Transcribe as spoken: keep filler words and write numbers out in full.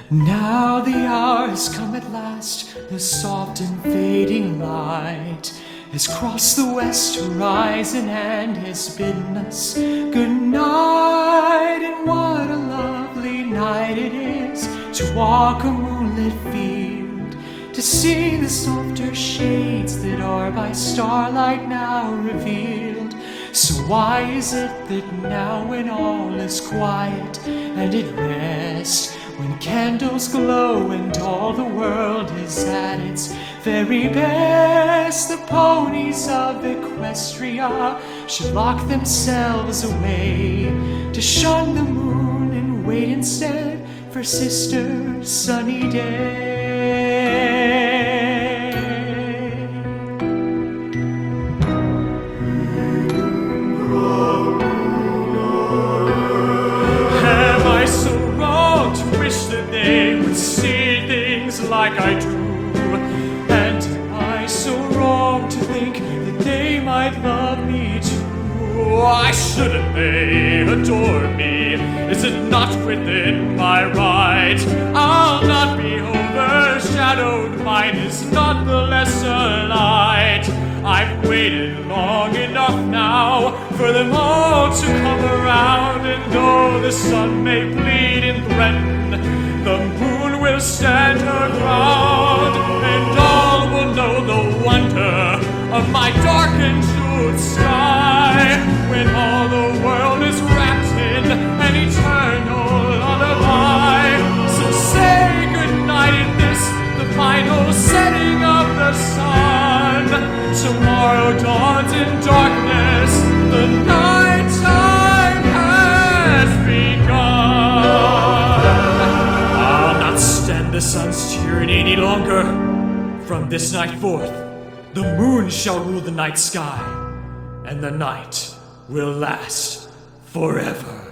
Now the hour has come at last, the soft and fading light has crossed the west horizon and has bidden us good night. And what a lovely night it is to walk a moonlit field, to see the softer shades that are by starlight now revealed. So why is it that now when all is quiet and at rest, when candles glow and all the world is at its very best, the ponies of Equestria should lock themselves away to shun the moon and wait instead for Sister Sunny Day? Like I do, and am I so wrong to think that they might love me too? Why shouldn't they adore me? Is it not within my right? I'll not be overshadowed, mine is not the lesser light. I've waited long enough now for them all to come around, and though the sun may plead and threaten, the moon will stand her ground, and all will know the wonder of my darkened jeweled sky, when all the world is wrapped in an eternal lullaby. So say goodnight in this, the final setting of the sun. Tomorrow dawns in darkness, the night time has begun. The sun's tyranny any longer. From this night forth, the moon shall rule the night sky, and the night will last forever.